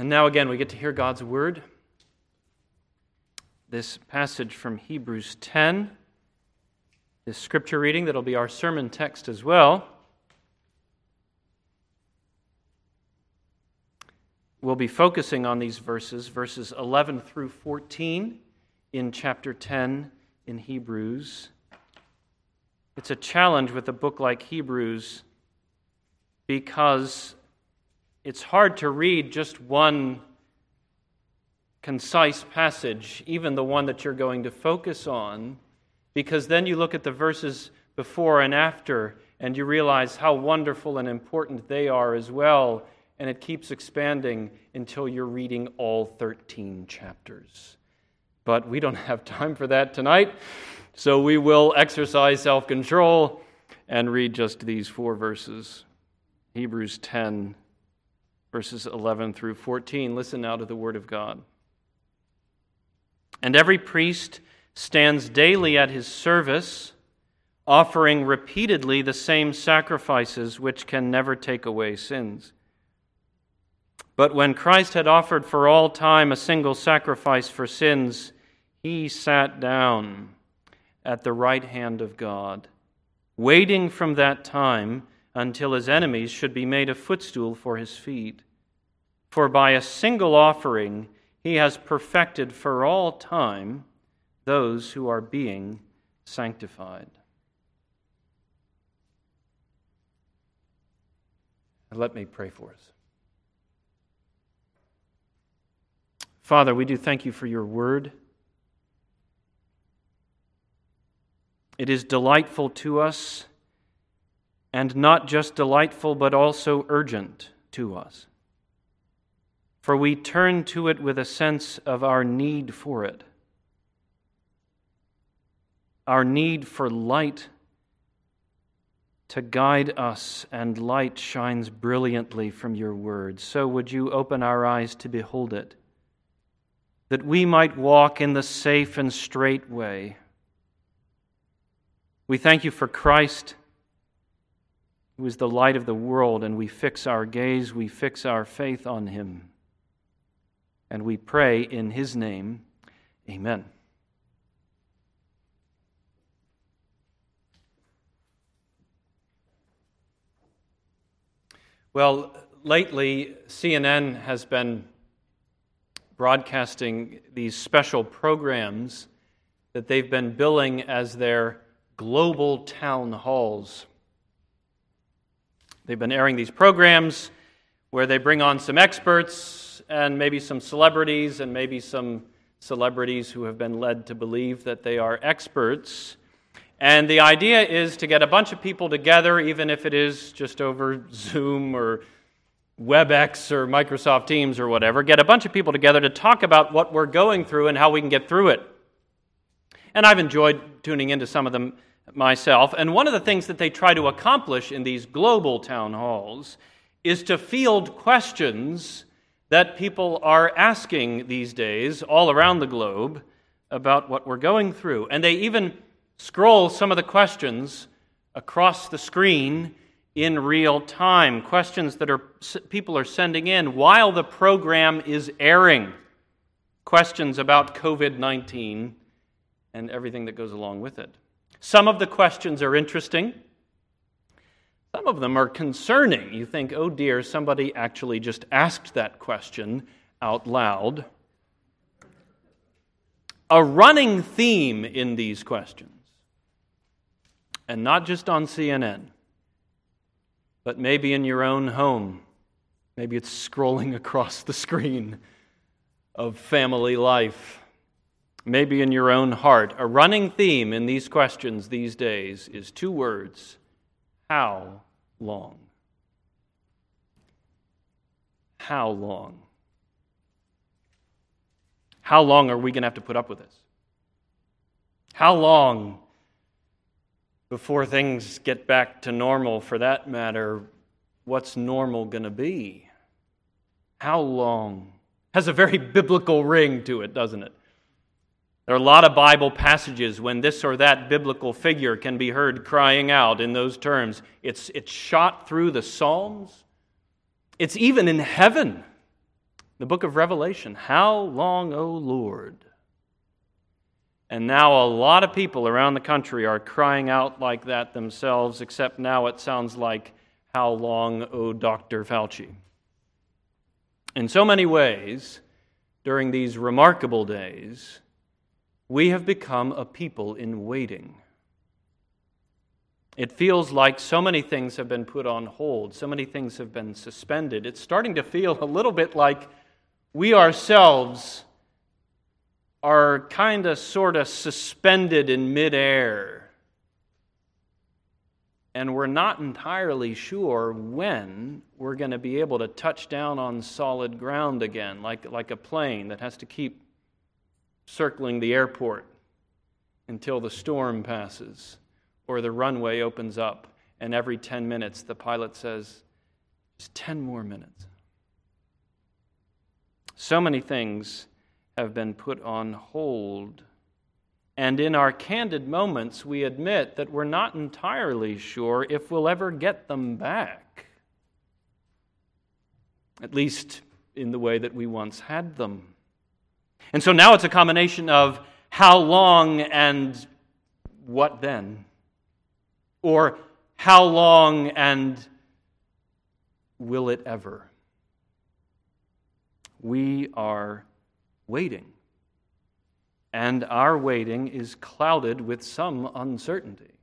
And now again, we get to hear God's word. This passage from Hebrews 10, this scripture reading that'll be our sermon text as well. We'll be focusing on these verses 11 through 14 in chapter 10 in Hebrews. It's a challenge with a book like Hebrews because it's hard to read just one concise passage, even the one that you're going to focus on, because then you look at the verses before and after and you realize how wonderful and important they are as well, and it keeps expanding until you're reading all 13 chapters. But we don't have time for that tonight, so we will exercise self-control and read just these 4 verses. Hebrews 10, verses 11 through 14. Listen now to the word of God. And every priest stands daily at his service, offering repeatedly the same sacrifices which can never take away sins. But when Christ had offered for all time a single sacrifice for sins, he sat down at the right hand of God, waiting from that time until his enemies should be made a footstool for his feet. For by a single offering he has perfected for all time those who are being sanctified. And let me pray for us. Father, we do thank you for your word. It is delightful to us, and not just delightful, but also urgent to us. For we turn to it with a sense of our need for it, our need for light to guide us, and light shines brilliantly from your word. So would you open our eyes to behold it, that we might walk in the safe and straight way. We thank you for Christ, who is the light of the world, and we fix our gaze, we fix our faith on him. And we pray in his name, amen. Well, lately, CNN has been broadcasting these special programs that they've been billing as their global town halls. They've been airing these programs where they bring on some experts and maybe some celebrities and maybe some celebrities who have been led to believe that they are experts. And the idea is to get a bunch of people together, even if it is just over Zoom or WebEx or Microsoft Teams or whatever, get a bunch of people together to talk about what we're going through and how we can get through it. And I've enjoyed tuning into some of them myself. And one of the things that they try to accomplish in these global town halls is to field questions that people are asking these days all around the globe about what we're going through. And they even scroll some of the questions across the screen in real time, questions that people are sending in while the program is airing, questions about COVID-19 and everything that goes along with it. Some of the questions are interesting. Some of them are concerning. You think, oh dear, somebody actually just asked that question out loud. A running theme in these questions, and not just on CNN, but maybe in your own home. Maybe it's scrolling across the screen of family life. Maybe in your own heart. A running theme in these questions these days is 2 words: how long? How long? How long are we going to have to put up with this? How long before things get back to normal, for that matter? What's normal going to be? How long? Has a very biblical ring to it, doesn't it? There are a lot of Bible passages when this or that biblical figure can be heard crying out in those terms. It's shot through the Psalms. It's even in heaven. The book of Revelation, how long, O Lord? And now a lot of people around the country are crying out like that themselves, except now it sounds like, how long, O Dr. Fauci? In so many ways, during these remarkable days, we have become a people in waiting. It feels like so many things have been put on hold, so many things have been suspended. It's starting to feel a little bit like we ourselves are kind of sort of suspended in midair. And we're not entirely sure when we're going to be able to touch down on solid ground again, like a plane that has to keep circling the airport until the storm passes or the runway opens up, and every 10 minutes the pilot says, just 10 more minutes. So many things have been put on hold. And in our candid moments, we admit that we're not entirely sure if we'll ever get them back. At least in the way that we once had them. And so now it's a combination of how long and what then? Or how long and will it ever? We are waiting. And our waiting is clouded with some uncertainty.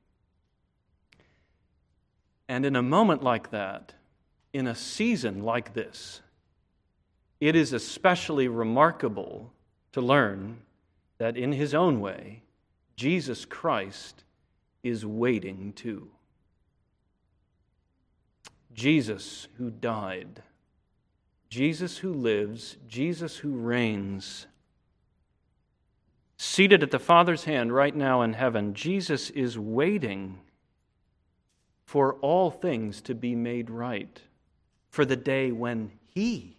And in a moment like that, in a season like this, it is especially remarkable to learn that in His own way, Jesus Christ is waiting too. Jesus who died, Jesus who lives, Jesus who reigns, seated at the Father's hand right now in heaven, Jesus is waiting for all things to be made right, for the day when He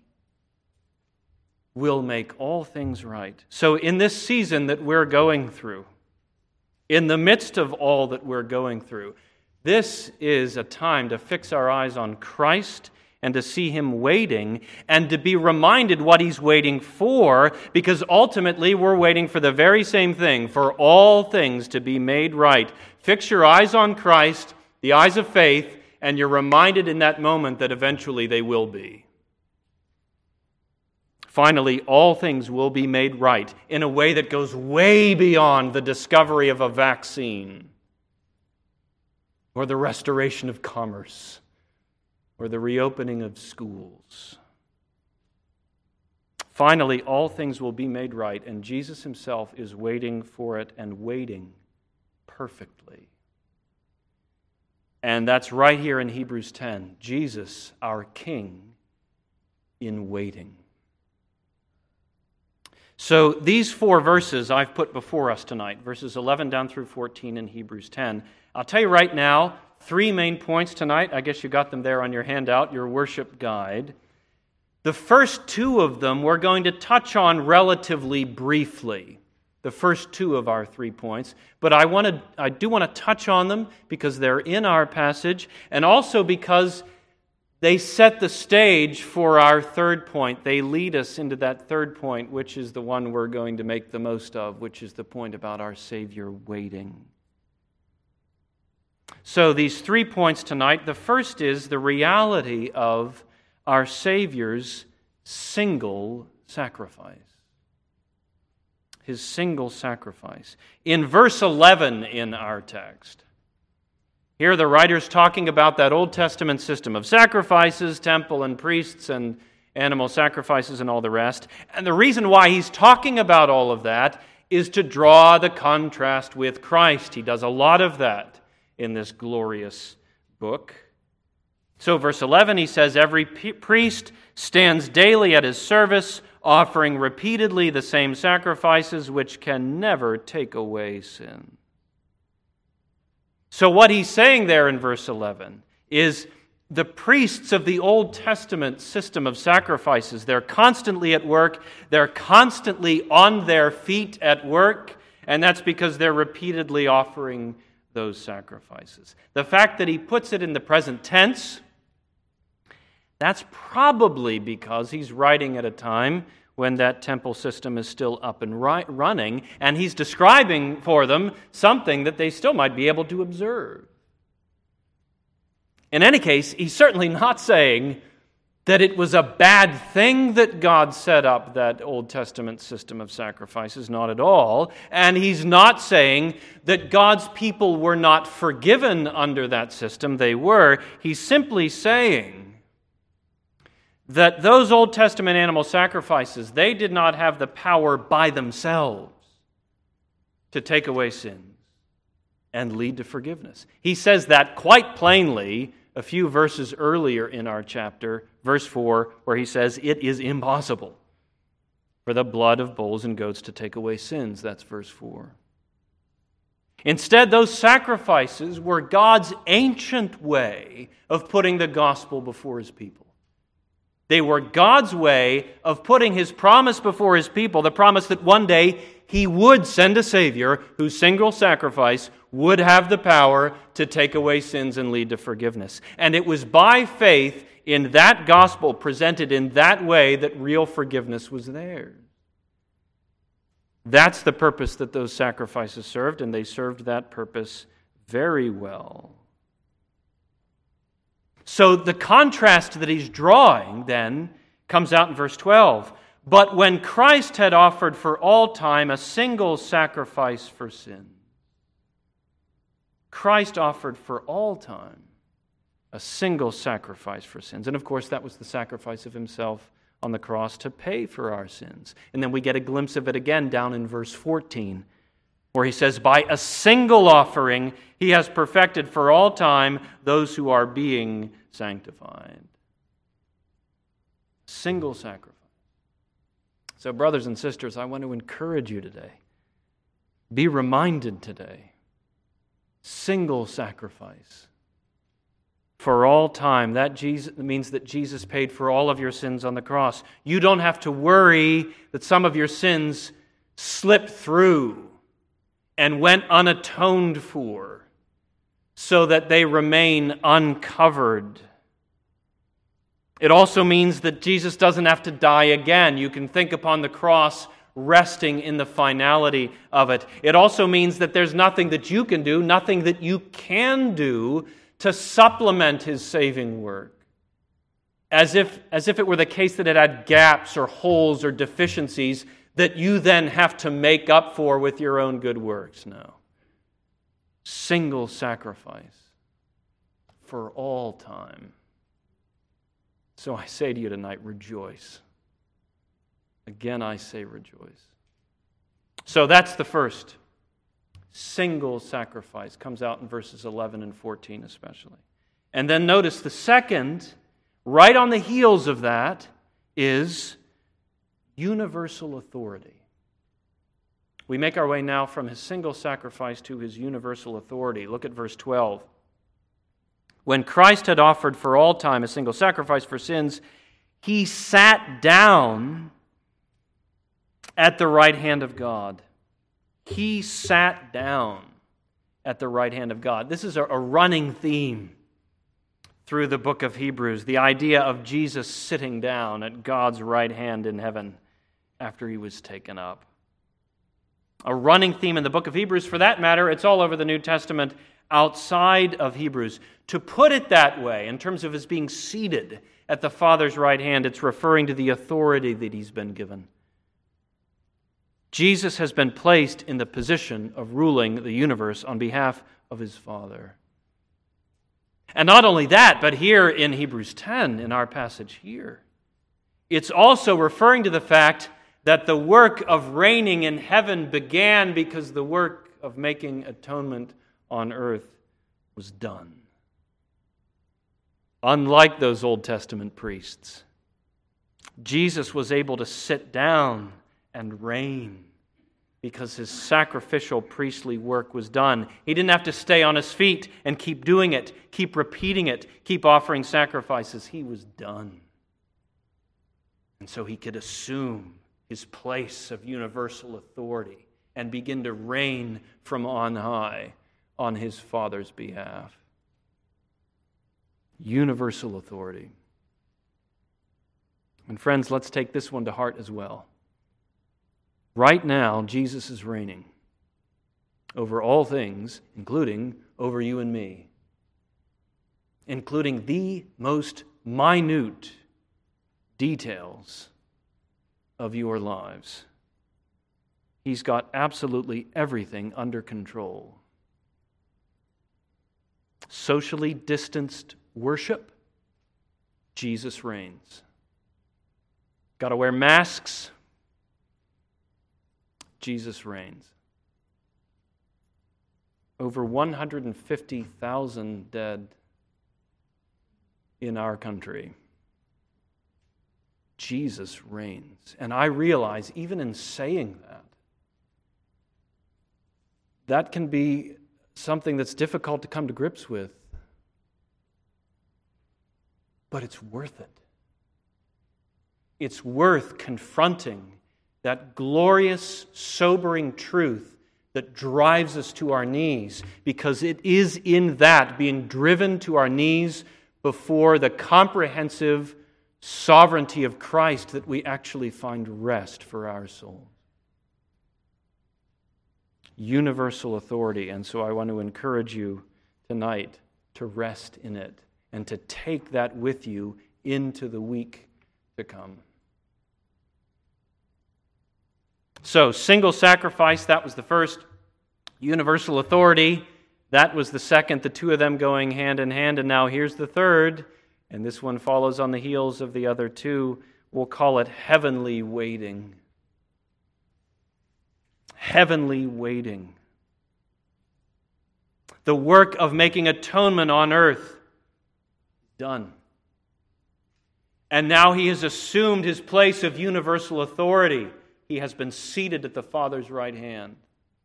will make all things right. So in this season that we're going through, in the midst of all that we're going through, this is a time to fix our eyes on Christ and to see Him waiting and to be reminded what He's waiting for, because ultimately we're waiting for the very same thing, for all things to be made right. Fix your eyes on Christ, the eyes of faith, and you're reminded in that moment that eventually they will be. Finally, all things will be made right in a way that goes way beyond the discovery of a vaccine or the restoration of commerce or the reopening of schools. Finally, all things will be made right, and Jesus Himself is waiting for it and waiting perfectly. And that's right here in Hebrews 10. Jesus, our King, in waiting. So these 4 verses I've put before us tonight, verses 11 down through 14 in Hebrews 10. I'll tell you right now, 3 main points tonight. I guess you got them there on your handout, your worship guide. The first 2 of them we're going to touch on relatively briefly. The first 2 of our 3 points. But I do want to touch on them because they're in our passage, and also because they set the stage for our 3rd point. They lead us into that 3rd point, which is the one we're going to make the most of, which is the point about our Savior waiting. So these 3 points tonight. The first is the reality of our Savior's single sacrifice. His single sacrifice. In verse 11 in our text, here the writer's talking about that Old Testament system of sacrifices, temple and priests and animal sacrifices and all the rest. And the reason why he's talking about all of that is to draw the contrast with Christ. He does a lot of that in this glorious book. So verse 11, he says, every priest stands daily at his service, offering repeatedly the same sacrifices which can never take away sin. So what he's saying there in verse 11 is the priests of the Old Testament system of sacrifices, they're constantly at work, they're constantly on their feet at work, and that's because they're repeatedly offering those sacrifices. The fact that he puts it in the present tense, That's probably because he's writing at a time when that temple system is still up and running, and he's describing for them something that they still might be able to observe. In any case, he's certainly not saying that it was a bad thing that God set up that Old Testament system of sacrifices, not at all. And he's not saying that God's people were not forgiven under that system. They were. He's simply saying that those Old Testament animal sacrifices, they did not have the power by themselves to take away sins and lead to forgiveness. He says that quite plainly a few verses earlier in our chapter, verse 4, where he says, "It is impossible for the blood of bulls and goats to take away sins." That's verse 4. Instead, those sacrifices were God's ancient way of putting the gospel before His people. They were God's way of putting His promise before His people, the promise that one day He would send a Savior whose single sacrifice would have the power to take away sins and lead to forgiveness. And it was by faith in that gospel presented in that way that real forgiveness was theirs. That's the purpose that those sacrifices served, and they served that purpose very well. So the contrast that he's drawing then comes out in verse 12. "But when Christ had offered for all time a single sacrifice for sin," Christ offered for all time a single sacrifice for sins. And of course, that was the sacrifice of Himself on the cross to pay for our sins. And then we get a glimpse of it again down in verse 14, where he says, "By a single offering He has perfected for all time those who are being sanctified." Single sacrifice. So, brothers and sisters, I want to encourage you today. Be reminded today. Single sacrifice for all time. That means that Jesus paid for all of your sins on the cross. You don't have to worry that some of your sins slipped through and went unatoned for, so that they remain uncovered. It also means that Jesus doesn't have to die again. You can think upon the cross resting in the finality of it. It also means that there's nothing that you can do, nothing that you can do to supplement His saving work. As if it were the case that it had gaps or holes or deficiencies that you then have to make up for with your own good works. No. Single sacrifice for all time. So I say to you tonight, rejoice. Again, I say rejoice. So that's the first. Single sacrifice comes out in verses 11 and 14 especially. And then notice the second, right on the heels of that, is universal authority. We make our way now from His single sacrifice to His universal authority. Look at verse 12. "When Christ had offered for all time a single sacrifice for sins, He sat down at the right hand of God." He sat down at the right hand of God. This is a running theme through the book of Hebrews, the idea of Jesus sitting down at God's right hand in heaven after He was taken up. A running theme in the book of Hebrews. For that matter, it's all over the New Testament outside of Hebrews. To put it that way, in terms of His being seated at the Father's right hand, it's referring to the authority that He's been given. Jesus has been placed in the position of ruling the universe on behalf of His Father. And not only that, but here in Hebrews 10, in our passage here, it's also referring to the fact that the work of reigning in heaven began because the work of making atonement on earth was done. Unlike those Old Testament priests, Jesus was able to sit down and reign because His sacrificial priestly work was done. He didn't have to stay on His feet and keep doing it, keep repeating it, keep offering sacrifices. He was done. And so He could assume His place of universal authority and begin to reign from on high on His Father's behalf. Universal authority. And friends, let's take this one to heart as well. Right now, Jesus is reigning over all things, including over you and me, including the most minute details of your lives. He's got absolutely everything under control. Socially distanced worship, Jesus reigns. Got to wear masks, Jesus reigns. Over 150,000 dead in our country. Jesus reigns. And I realize, even in saying that, that can be something that's difficult to come to grips with. But it's worth it. It's worth confronting that glorious, sobering truth that drives us to our knees, because it is in that, being driven to our knees before the comprehensive sovereignty of Christ, that we actually find rest for our souls. Universal authority, and so I want to encourage you tonight to rest in it and to take that with you into the week to come. So, single sacrifice, that was the first. Universal authority, that was the second. The two of them going hand in hand, and now here's the third, and this one follows on the heels of the other two. We'll call it heavenly waiting. Heavenly waiting. The work of making atonement on earth, done. And now he has assumed his place of universal authority. He has been seated at the Father's right hand.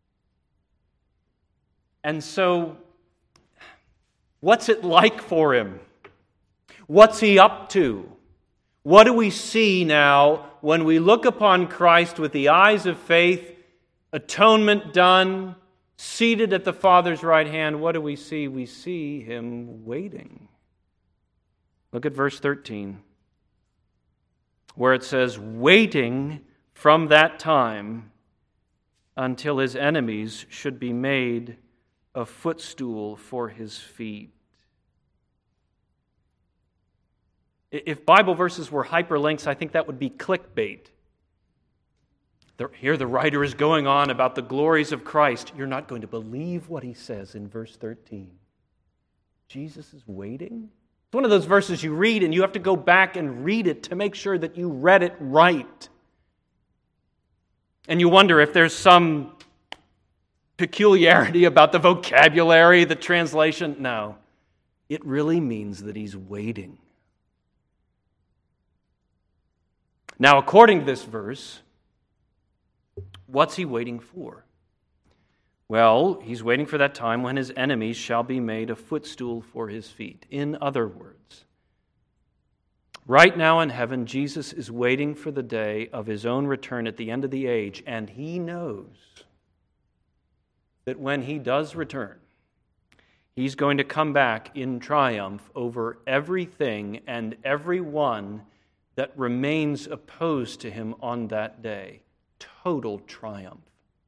And so, what's it like for him? What's he up to? What do we see now when we look upon Christ with the eyes of faith, atonement done, seated at the Father's right hand? What do we see? We see him waiting. Look at verse 13, where it says, waiting from that time until his enemies should be made a footstool for his feet. If Bible verses were hyperlinks, I think that would be clickbait. Here the writer is going on about the glories of Christ. You're not going to believe what he says in verse 13. Jesus is waiting? It's one of those verses you read and you have to go back and read it to make sure that you read it right. And you wonder if there's some peculiarity about the vocabulary, the translation. No, it really means that he's waiting. Now, according to this verse, what's he waiting for? Well, he's waiting for that time when his enemies shall be made a footstool for his feet. In other words, right now in heaven, Jesus is waiting for the day of his own return at the end of the age, and he knows that when he does return, he's going to come back in triumph over everything and everyone that remains opposed to him on that day. Total triumph.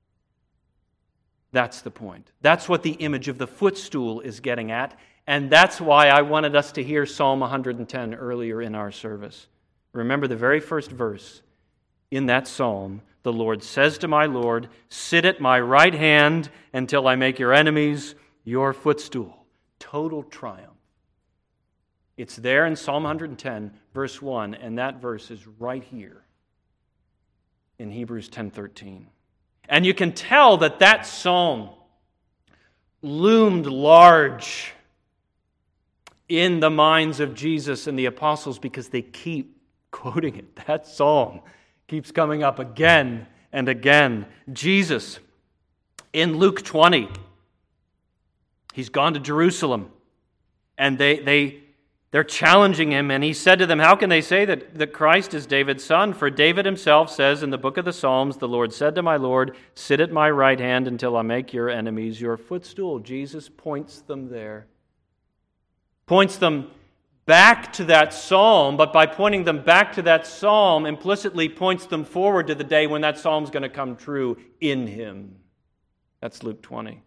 That's the point. That's what the image of the footstool is getting at, and that's why I wanted us to hear Psalm 110 earlier in our service. Remember the very first verse in that psalm. The Lord says to my Lord, sit at my right hand until I make your enemies your footstool. Total triumph. It's there in Psalm 110, verse 1, and that verse is right here in Hebrews 10:13. And you can tell that that psalm loomed large in the minds of Jesus and the apostles because they keep quoting it. That psalm keeps coming up again and again. Jesus, in Luke 20, he's gone to Jerusalem, and they're challenging him, and he said to them, how can they say that Christ is David's son? For David himself says in the book of the Psalms, the Lord said to my Lord, sit at my right hand until I make your enemies your footstool. Jesus points them there. Points them back to that psalm, but by pointing them back to that psalm, implicitly points them forward to the day when that psalm's going to come true in him. That's Luke 20.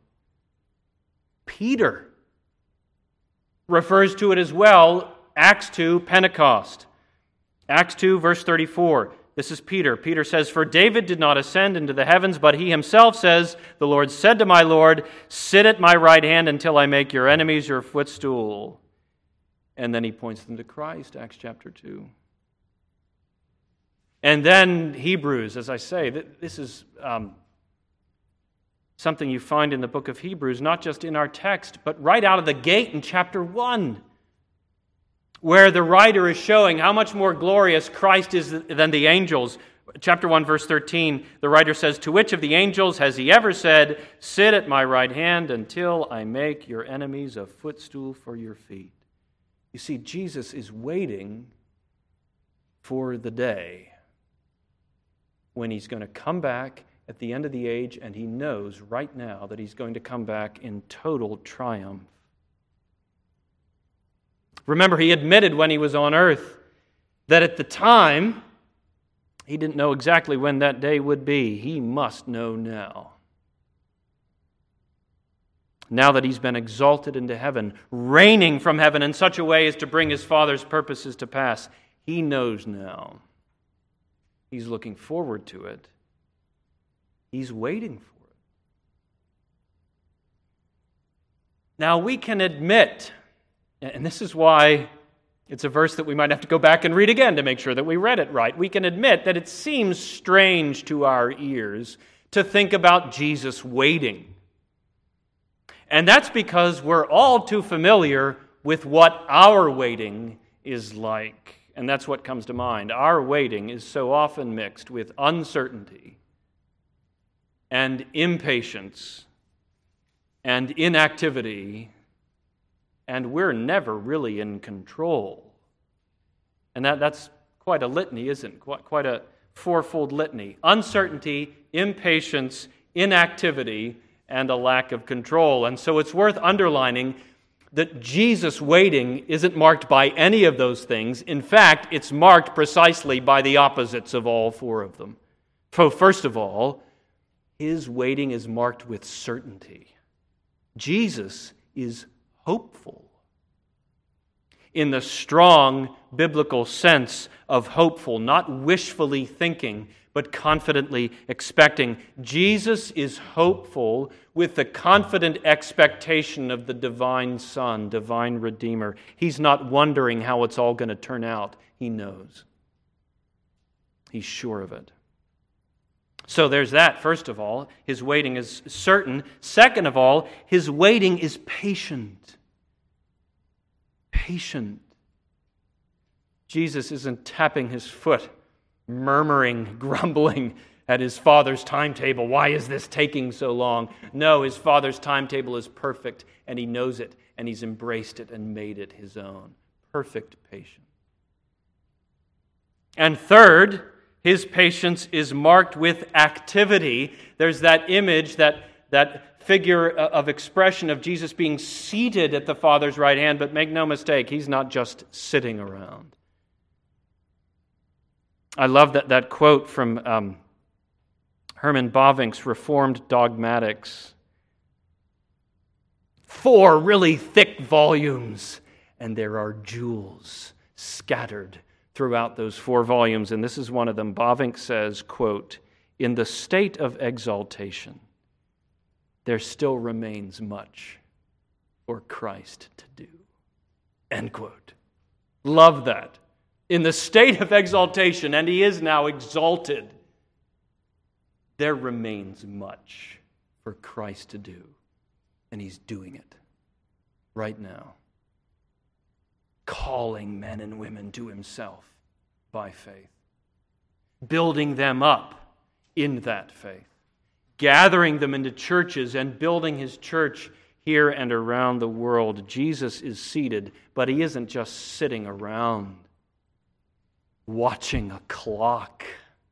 Peter refers to it as well, Acts 2, Pentecost. Acts 2, verse 34. This is Peter. Peter says, "For David did not ascend into the heavens, but he himself says, 'The Lord said to my Lord, sit at my right hand until I make your enemies your footstool.'" And then he points them to Christ, Acts chapter 2. And then Hebrews, as I say, this is something you find in the book of Hebrews, not just in our text, but right out of the gate in chapter 1, where the writer is showing how much more glorious Christ is than the angels. Chapter 1, verse 13, the writer says, "To which of the angels has he ever said, 'Sit at my right hand until I make your enemies a footstool for your feet'?" You see, Jesus is waiting for the day when he's going to come back at the end of the age, and he knows right now that he's going to come back in total triumph. Remember, he admitted when he was on earth that at the time, he didn't know exactly when that day would be. He must know now. Now that he's been exalted into heaven, reigning from heaven in such a way as to bring his Father's purposes to pass, he knows now. He's looking forward to it. He's waiting for it. Now we can admit, and this is why it's a verse that we might have to go back and read again to make sure that we read it right. We can admit that it seems strange to our ears to think about Jesus waiting. And that's because we're all too familiar with what our waiting is like. And that's what comes to mind. Our waiting is so often mixed with uncertainty and impatience and inactivity, and we're never really in control. And that's quite a litany, isn't it? Quite a fourfold litany. Uncertainty, impatience, inactivity, and a lack of control. And so it's worth underlining that Jesus' waiting isn't marked by any of those things. In fact, it's marked precisely by the opposites of all four of them. So first of all, his waiting is marked with certainty. Jesus is hopeful in the strong biblical sense of hopeful, not wishfully thinking, but confidently expecting. Jesus is hopeful with the confident expectation of the divine Son, divine Redeemer. He's not wondering how it's all going to turn out. He knows. He's sure of it. So there's that, first of all. His waiting is certain. Second of all, his waiting is patient. Patient. Jesus isn't tapping his foot, murmuring, grumbling at his Father's timetable. Why is this taking so long? No, his Father's timetable is perfect, and he knows it, and he's embraced it and made it his own. Perfect patience. And third, his patience is marked with activity. There's that image, that figure of expression of Jesus being seated at the Father's right hand, but make no mistake, he's not just sitting around. I love that quote from Herman Bavinck's Reformed Dogmatics. 4 really thick volumes, and there are jewels scattered throughout those 4 volumes, and this is one of them. Bavinck says, quote, "In the state of exaltation, there still remains much for Christ to do." End quote. Love that. In the state of exaltation, and he is now exalted, there remains much for Christ to do, and he's doing it right now. Calling men and women to himself by faith, building them up in that faith, gathering them into churches and building his church here and around the world. Jesus is seated, but he isn't just sitting around watching a clock.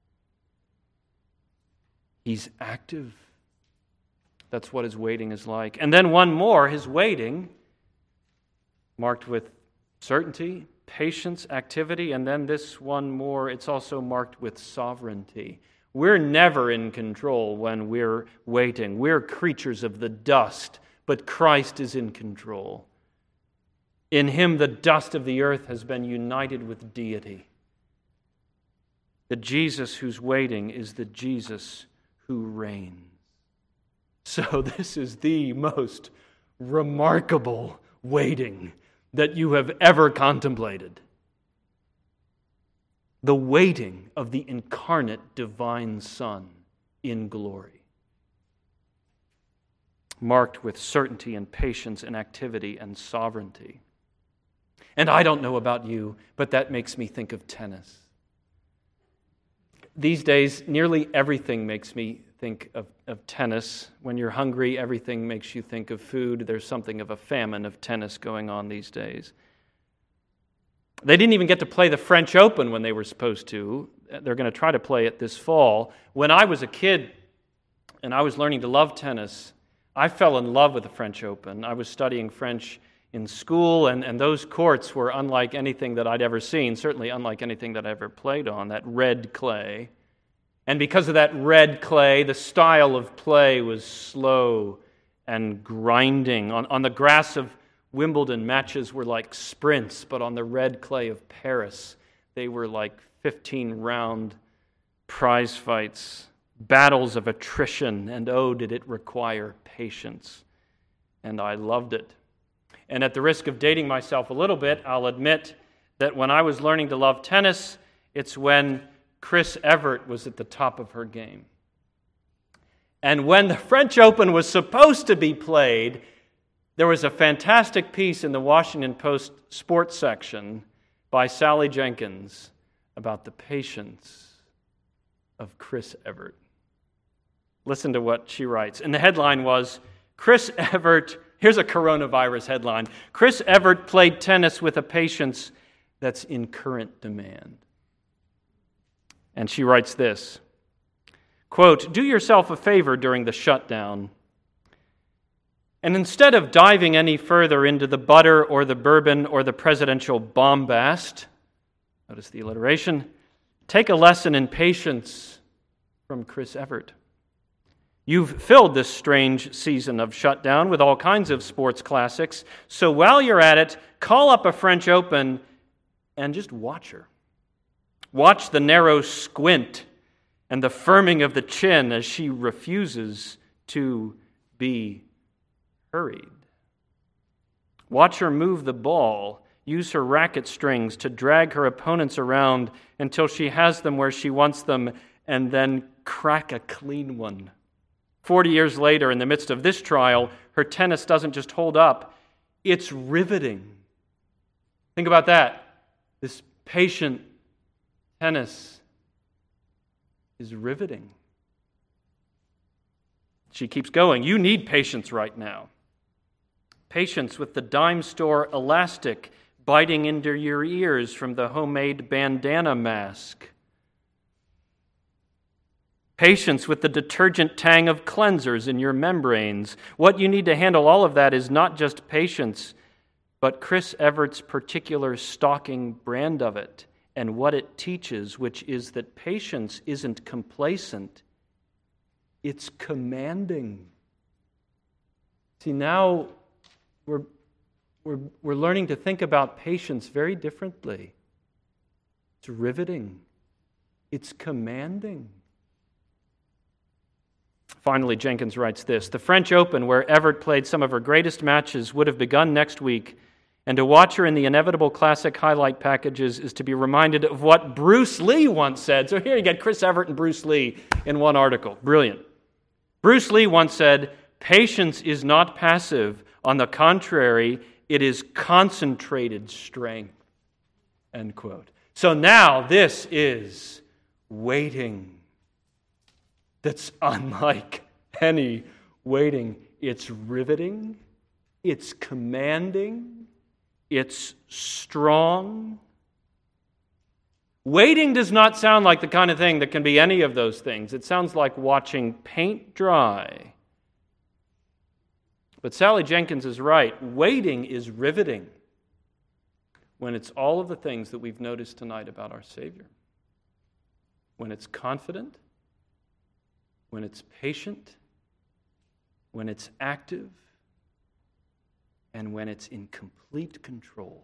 He's active. That's what his waiting is like. And then one more, his waiting, marked with certainty, patience, activity, and then this one more, it's also marked with sovereignty. We're never in control when we're waiting. We're creatures of the dust, but Christ is in control. In Him, the dust of the earth has been united with deity. The Jesus who's waiting is the Jesus who reigns. So this is the most remarkable waiting that you have ever contemplated. The waiting of the incarnate divine Son in glory, marked with certainty and patience and activity and sovereignty. And I don't know about you, but that makes me think of tennis. These days, nearly everything makes me think of tennis. When you're hungry, everything makes you think of food. There's something of a famine of tennis going on these days. They didn't even get to play the French Open when they were supposed to. They're going to try to play it this fall. When I was a kid and I was learning to love tennis, I fell in love with the French Open. I was studying French in school, and those courts were unlike anything that I'd ever seen, certainly unlike anything that I ever played on, that red clay. And because of that red clay, the style of play was slow and grinding. On the grass of Wimbledon, matches were like sprints, but on the red clay of Paris, they were like 15-round prize fights, battles of attrition, and oh, did it require patience. And I loved it. And at the risk of dating myself a little bit, I'll admit that when I was learning to love tennis, it's when Chris Evert was at the top of her game. And when the French Open was supposed to be played, there was a fantastic piece in the Washington Post sports section by Sally Jenkins about the patience of Chris Evert. Listen to what she writes. And the headline was, Chris Evert, here's a coronavirus headline, Chris Evert played tennis with a patience that's in current demand. And she writes this, quote, do yourself a favor during the shutdown, and instead of diving any further into the butter or the bourbon or the presidential bombast, notice the alliteration, take a lesson in patience from Chris Evert. You've filled this strange season of shutdown with all kinds of sports classics, so while you're at it, call up a French Open and just watch her. Watch the narrow squint and the firming of the chin as she refuses to be hurried. Watch her move the ball, use her racket strings to drag her opponents around until she has them where she wants them, and then crack a clean one. 40 years later, in the midst of this trial, her tennis doesn't just hold up, it's riveting. Think about that. This patient tennis is riveting. She keeps going. You need patience right now. Patience with the dime store elastic biting into your ears from the homemade bandana mask. Patience with the detergent tang of cleansers in your membranes. What you need to handle all of that is not just patience, but Chris Evert's particular stalking brand of it and what it teaches, which is that patience isn't complacent, it's commanding. See, now we're learning to think about patience very differently. It's riveting. It's commanding. Finally, Jenkins writes this, the French Open, where Evert played some of her greatest matches, would have begun next week, and to watch her in the inevitable classic highlight packages is to be reminded of what Bruce Lee once said. So here you get Chris Evert and Bruce Lee in one article. Brilliant. Bruce Lee once said, patience is not passive. On the contrary, it is concentrated strength. End quote. So now this is waiting. That's unlike any waiting. It's riveting, it's commanding, it's strong. Waiting does not sound like the kind of thing that can be any of those things. It sounds like watching paint dry. But Sally Jenkins is right. Waiting is riveting. when it's all of the things that we've noticed tonight about our Savior. When it's confident, when it's patient, when it's active, and when it's in complete control.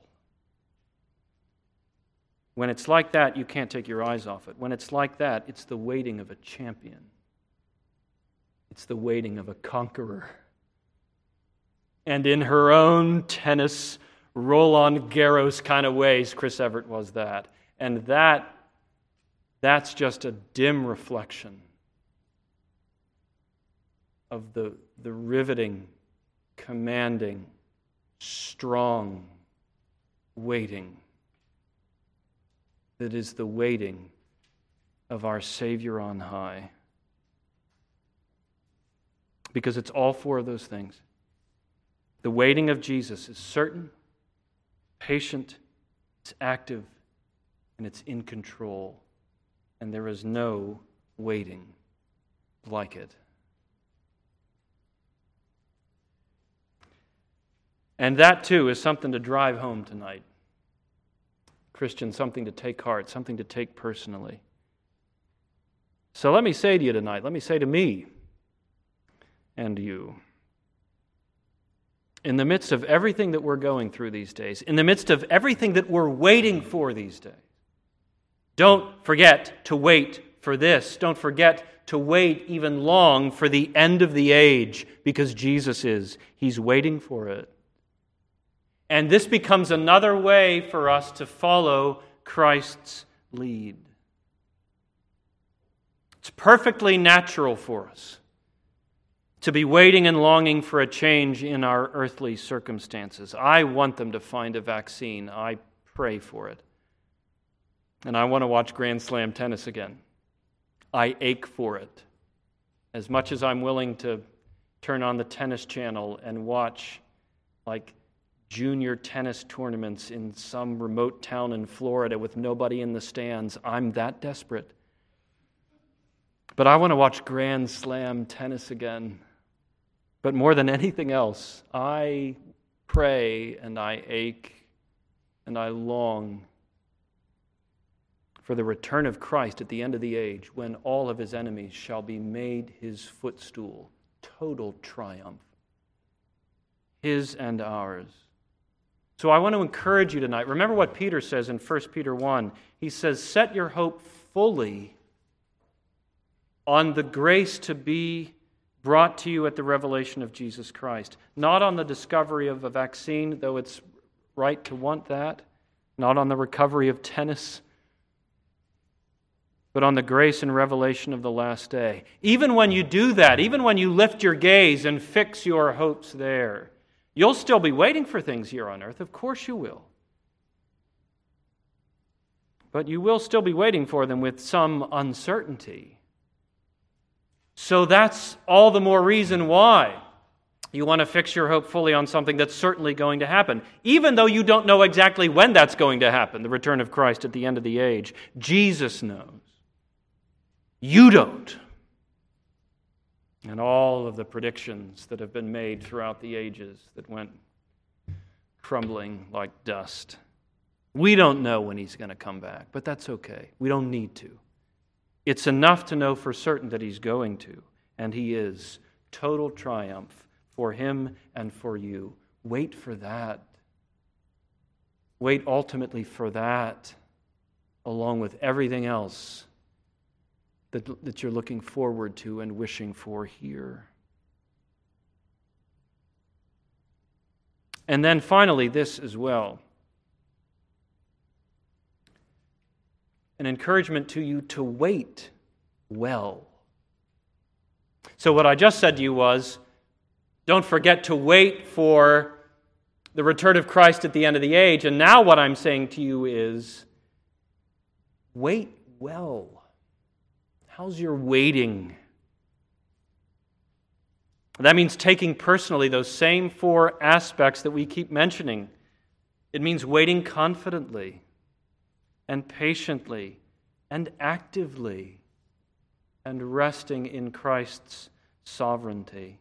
When it's like that, you can't take your eyes off it. When it's like that, it's the waiting of a champion. It's the waiting of a conqueror. And in her own tennis, Roland Garros kind of ways, Chris Evert was that. And that's just a dim reflection of the riveting, commanding, strong waiting that is the waiting of our Savior on high. Because it's all four of those things. The waiting of Jesus is certain, patient, it's active, and it's in control. And there is no waiting like it. And that, too, is something to drive home tonight. Christian, something to take heart, something to take personally. So let me say to you tonight, let me say to me and you, in the midst of everything that we're going through these days, in the midst of everything that we're waiting for these days, don't forget to wait for this. Don't forget to wait even long for the end of the age, because Jesus is. He's waiting for it. And this becomes another way for us to follow Christ's lead. It's perfectly natural for us to be waiting and longing for a change in our earthly circumstances. I want them to find a vaccine. I pray for it. And I want to watch Grand Slam tennis again. I ache for it. As much as I'm willing to turn on the tennis channel and watch like junior tennis tournaments in some remote town in Florida with nobody in the stands, I'm that desperate. But I want to watch Grand Slam tennis again. But more than anything else, I pray and I ache and I long for the return of Christ at the end of the age, when all of his enemies shall be made his footstool. Total triumph. His and ours. So I want to encourage you tonight. Remember what Peter says in 1 Peter 1. He says, set your hope fully on the grace to be brought to you at the revelation of Jesus Christ. Not on the discovery of a vaccine, though it's right to want that. Not on the recovery of tennis, but on the grace and revelation of the last day. Even when you do that, even when you lift your gaze and fix your hopes there, you'll still be waiting for things here on earth. Of course you will. But you will still be waiting for them with some uncertainty. So that's all the more reason why you want to fix your hope fully on something that's certainly going to happen. Even though you don't know exactly when that's going to happen, the return of Christ at the end of the age. Jesus knows. You don't. And all of the predictions that have been made throughout the ages that went crumbling like dust. We don't know when he's going to come back, but that's okay. We don't need to. It's enough to know for certain that he's going to, and he is. Total triumph for him and for you. Wait for that. Wait ultimately for that, along with everything else that you're looking forward to and wishing for here. And then finally, this as well. An encouragement to you to wait well. So what I just said to you was, don't forget to wait for the return of Christ at the end of the age. And now what I'm saying to you is, wait well. How's your waiting? That means taking personally those same four aspects that we keep mentioning. It means waiting confidently and patiently and actively and resting in Christ's sovereignty.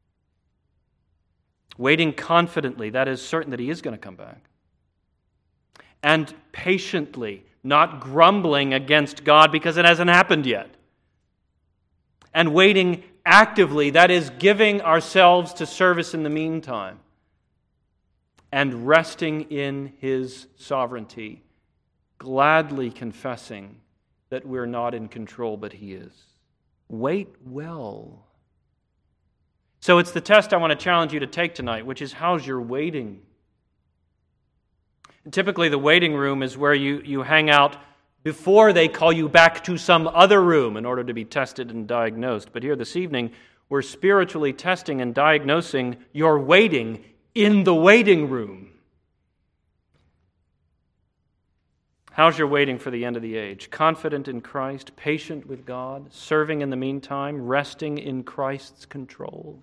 Waiting confidently, that is certain that he is going to come back. and patiently, not grumbling against God because it hasn't happened yet. And waiting actively, that is, giving ourselves to service in the meantime. And resting in His sovereignty, gladly confessing that we're not in control, but He is. Wait well. So it's the test I want to challenge you to take tonight, which is, how's your waiting? Typically, the waiting room is where you hang out before they call you back to some other room in order to be tested and diagnosed. But here this evening, we're spiritually testing and diagnosing your waiting in the waiting room. How's your waiting for the end of the age? Confident in Christ, patient with God, serving in the meantime, resting in Christ's control.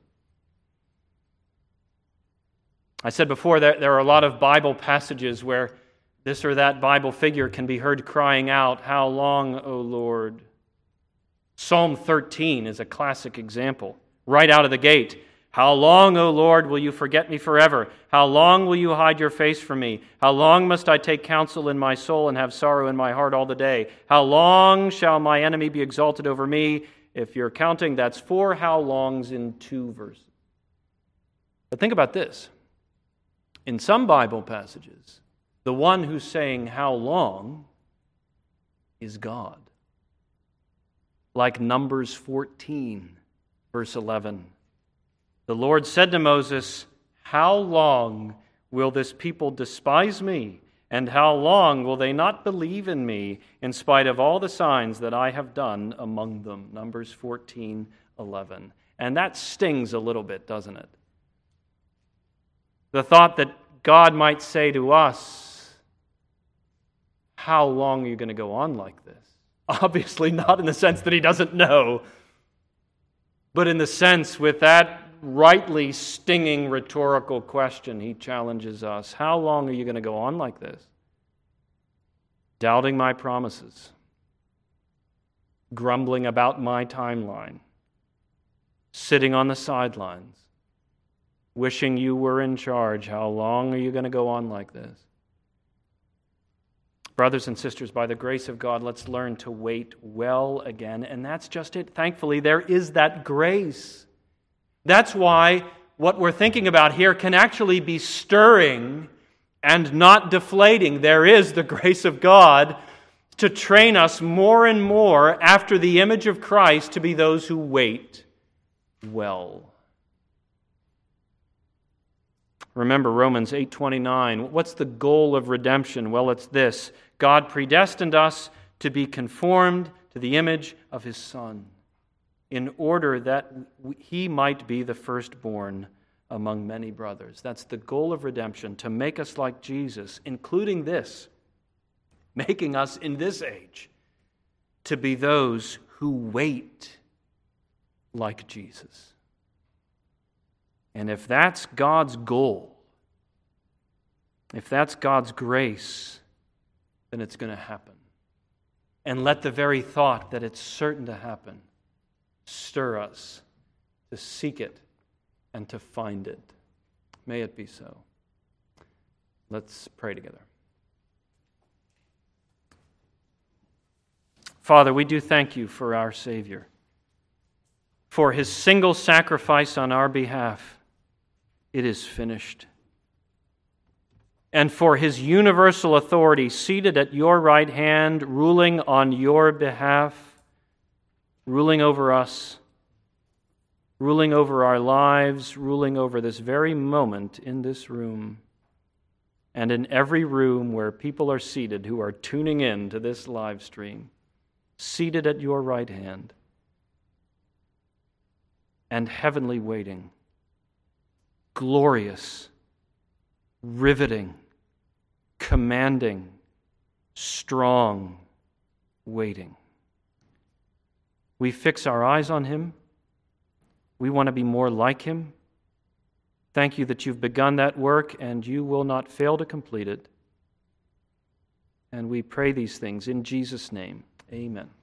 I said before that there are a lot of Bible passages where this or that Bible figure can be heard crying out, "How long, O Lord?" Psalm 13 is a classic example. Right out of the gate, "How long, O Lord, will you forget me forever? How long will you hide your face from me? How long must I take counsel in my soul and have sorrow in my heart all the day? How long shall my enemy be exalted over me?" If you're counting, that's 4 how longs in 2 verses. But think about this. In some Bible passages, the one who's saying how long is God. Like Numbers 14, verse 11. The Lord said to Moses, "How long will this people despise me? And how long will they not believe in me in spite of all the signs that I have done among them?" Numbers 14:11. And that stings a little bit, doesn't it? The thought that God might say to us, "How long are you going to go on like this?" Obviously not in the sense that He doesn't know, but in the sense with that rightly stinging rhetorical question, He challenges us. How long are you going to go on like this? Doubting my promises, grumbling about my timeline, sitting on the sidelines, wishing you were in charge. How long are you going to go on like this? Brothers and sisters, by the grace of God, let's learn to wait well again. And that's just it. Thankfully, there is that grace. That's why what we're thinking about here can actually be stirring and not deflating. There is the grace of God to train us more and more after the image of Christ to be those who wait well. Remember Romans 8:29. What's the goal of redemption? Well, it's this. God predestined us to be conformed to the image of His Son, in order that He might be the firstborn among many brothers. That's the goal of redemption, to make us like Jesus, including this, making us in this age to be those who wait like Jesus. And if that's God's goal, if that's God's grace, then it's going to happen. And let the very thought that it's certain to happen stir us to seek it and to find it. May it be so. Let's pray together. Father, we do thank You for our Savior, for His single sacrifice on our behalf. It is finished. And for His universal authority seated at Your right hand, ruling on Your behalf, ruling over us, ruling over our lives, ruling over this very moment in this room, and in every room where people are seated who are tuning in to this live stream, seated at Your right hand, and heavenly waiting, glorious, riveting, commanding, strong waiting. We fix our eyes on Him. We want to be more like Him. Thank You that You've begun that work and You will not fail to complete it. And we pray these things in Jesus' name. Amen.